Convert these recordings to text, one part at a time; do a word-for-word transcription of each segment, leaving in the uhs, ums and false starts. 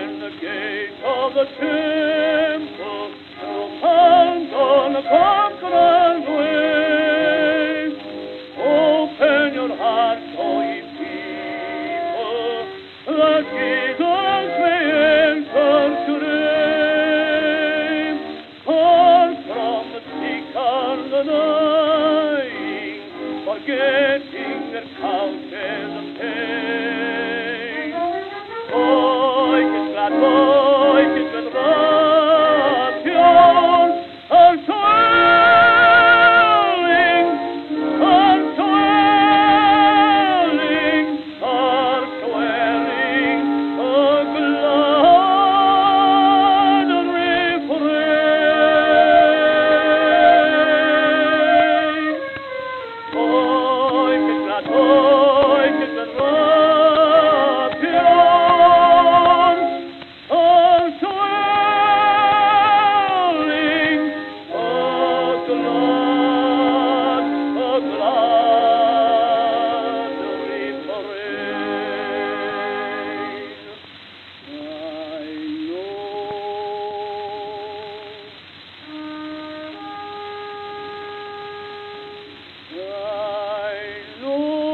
when the gate of the temple opens on the conqueror's way. Open your hearts, O ye people, that Jesus may enter today. For from the sick and the dying, forgetting their couches of pain, voices glad, voices with rapture are swelling, are swelling, are swelling, a glad refrain. Voices glad, voices with rapture are swelling, a glad, a glad refrain. I know, I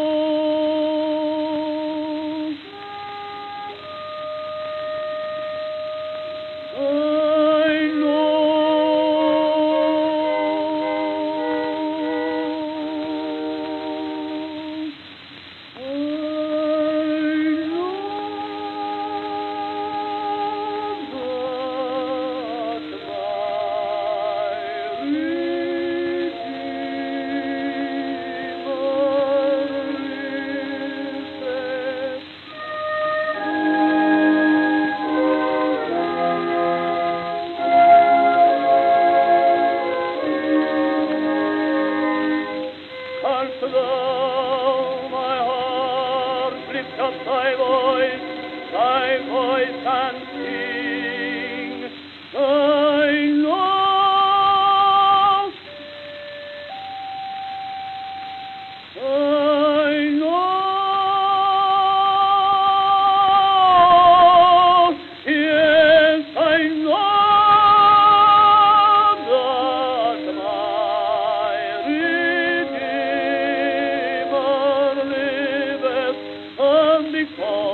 Thou, my heart, lift up thy voice, thy voice and sing thy love, thy love, yes, I know that my Redeemer liveth, and because